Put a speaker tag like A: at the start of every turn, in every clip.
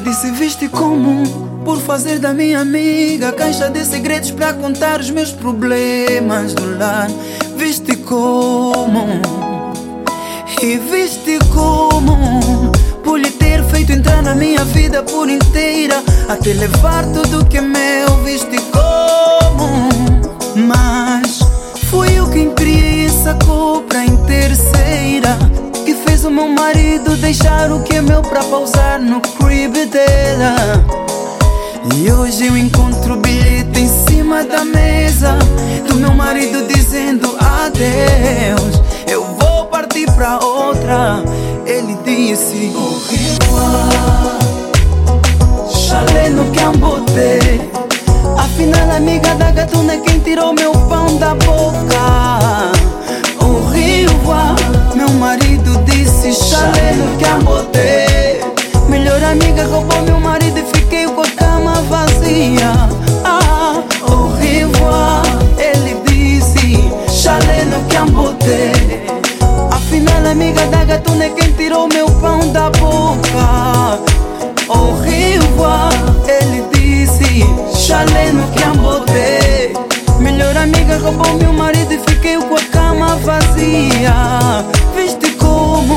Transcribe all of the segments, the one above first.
A: disse viste como, por fazer da minha amiga caixa de segredos pra contar os meus problemas do lar. Viste como, e viste como, por lhe ter feito entrar na minha vida por inteira, até levar tudo que é meu. Viste como, mas fui eu quem criei essa cobra em terceira, que fez o meu marido deixar o que é meu pra pausar no crib dela. E hoje eu encontro o bilhete em cima da mesa do meu marido dizendo adeus, eu vou partir pra outra. Ele disse au revoir, chalé no Cambote. Afinal amiga da gatuna é quem tirou meu pão da boca. Au revoir, meu marido disse chalé no Cambote. Melhor amiga roubou meu marido e fiquei com a cama vazia. Au revoir, ele disse chalé no Cambote. Afinal amiga da gatuna é quem tirou meu pão da boca. Au revoir, ele disse chalé no Cambote. Melhor amiga roubou meu marido e fiquei com a cama vazia. Viste como,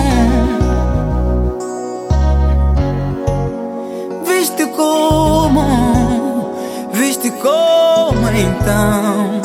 A: viste como, viste como então.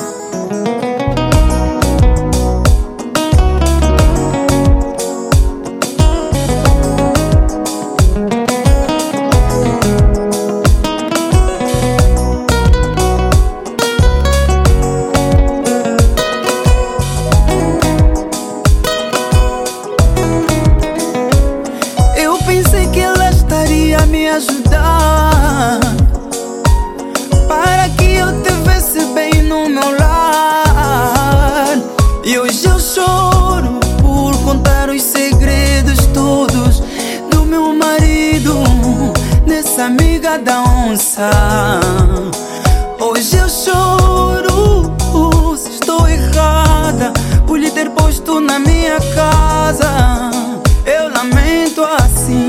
A: Pensei que ela estaria a me ajudar, para que eu te visse bem no meu lar. E hoje eu choro por contar os segredos todos do meu marido nessa amiga da onça. Hoje eu choro se estou errada por lhe ter posto na minha casa. Eu lamento assim.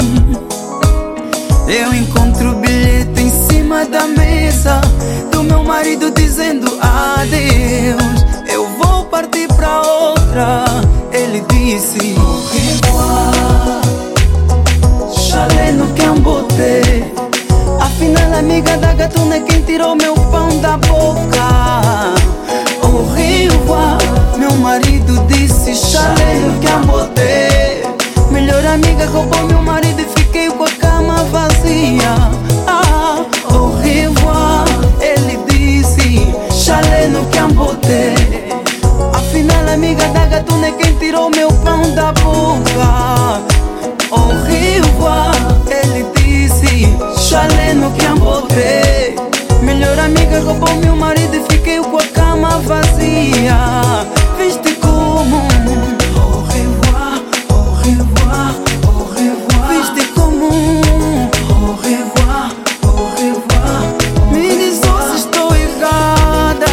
A: Eu encontro o bilhete em cima da mesa do meu marido dizendo adeus, eu vou partir pra outra. Ele disse au revoir, chalé no Cambote. Afinal amiga da gatuna é quem tirou meu pão da boca. Au revoir, meu marido disse chalé no Cambote. Melhor amiga roubou meu marido e fiquei com a cama vazia. Au revoir, ele disse chalé no Cambote. Afinal amiga da gatuna é quem tirou meu pão da boca. Au revoir, ele disse chalé no Cambote. Melhor amiga roubou meu marido e fiquei com a cama vazia. Viste como, au revoir, au revoir, au revoir. Viste como, au revoir, au revoir. Me diz se estou errada.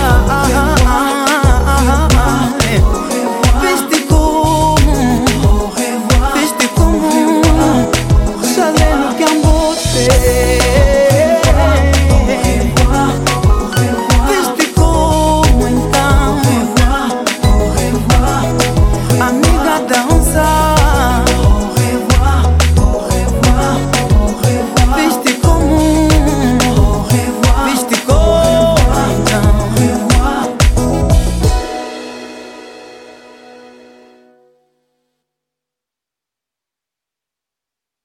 A: Viste como, au revoir, viste como, chalé no Cambote. Viste como então, amiga da onça.